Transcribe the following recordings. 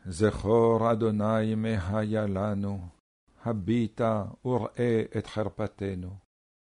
זכור אדוני מהיה לנו, הביטה וראה את חרפתנו.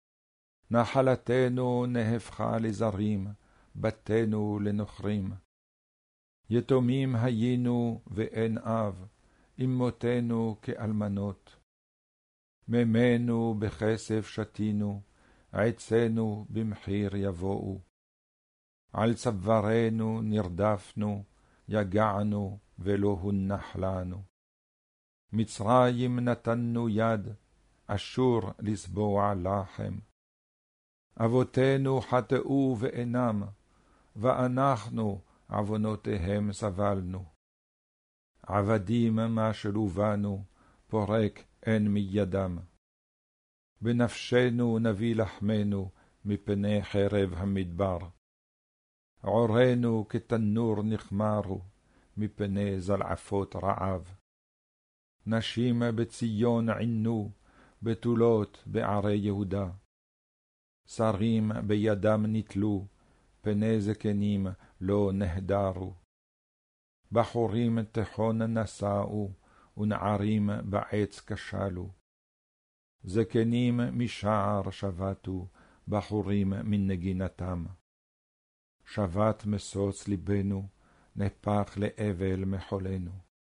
נחלתנו נהפכה לזרים, בתינו לנוכרים. יתומים היינו ואין אב, אמותינו כאלמנות. ממנו בכסף שתינו, עצנו במחיר יבואו. על צווארנו נרדפנו, יגענו ולא הונח לנו. מצרים נתנו יד, אשור לסבוע לחם. אבותינו חטאו ואינם, ואנחנו עוונותיהם סבלנו. עבדים מה שלובנו, פורק אין מידם. בנפשנו נביא לחמנו, מפני חרב המדבר. עורנו כתנור נחמרו, מפני זלעפות רעב. נשים בציון עינו, בתולות בערי יהודה. שרים בידם נתלו, פני זקנים לא נהדרו. בחורים תחון נשאו, ונערים בעץ כשלו. זקנים משער שבתו, בחורים מנגינתם. שבת משוש ליבנו, נפח לאבל מחולנו.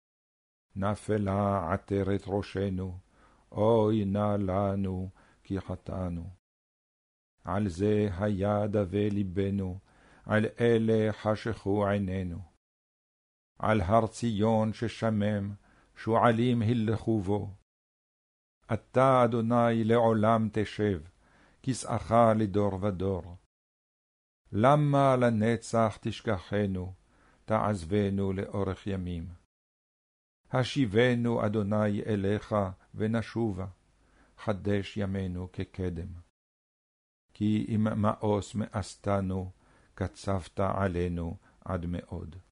נפלה עטרת ראשנו, אוי נא לנו כי חטאנו. על זה היה דווה ליבנו, על אלה חשכו עינינו. על הר ציון ששמם, שועלים הלכו בו. אתה אדוני לעולם תשב, כסאך לדור ודור. למה לנצח תשכחנו, תעזבנו לאורך ימים. השיבנו אדוני אליך ונשובה, חדש ימינו כקדם. כי אם מאוס מאסתנו, קצבת עלינו עד מאוד.